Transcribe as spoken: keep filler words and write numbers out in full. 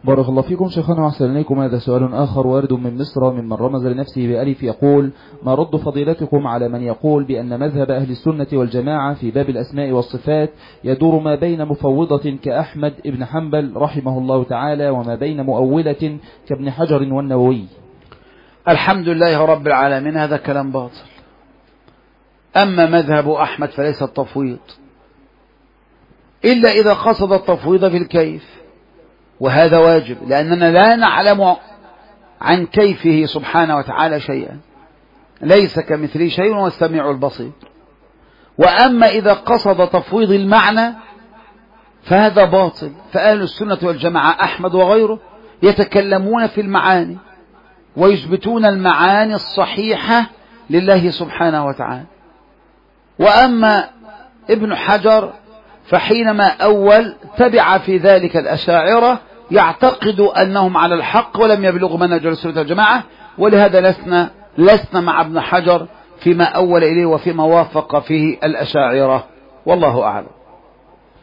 بارك الله فيكم شيخنا وأحسن إليكم. هذا سؤال آخر وارد من مصر ممن رمز لنفسه بألف، يقول: ما رد فضيلتكم على من يقول بأن مذهب أهل السنة والجماعة في باب الأسماء والصفات يدور ما بين مفوضة كأحمد ابن حنبل رحمه الله تعالى وما بين مؤولة كابن حجر والنووي؟ الحمد لله رب العالمين، هذا كلام باطل. أما مذهب أحمد فليس التفويض إلا إذا قصد التفويض في الكيف، وهذا واجب لأننا لا نعلم عن كيفه سبحانه وتعالى شيئا، ليس كمثله شيء وهو السميع البصير. وأما إذا قصد تفويض المعنى فهذا باطل. فأهل السنة والجماعة أحمد وغيره يتكلمون في المعاني ويثبتون المعاني الصحيحة لله سبحانه وتعالى. وأما ابن حجر فحينما أول تبع في ذلك الأشاعرة يعتقد أنهم على الحق ولم يبلغوا منهج السنة والجماعة، ولهذا لسنا لسنا مع ابن حجر فيما أول إليه وفيما وافق فيه الأشاعرة، والله أعلم.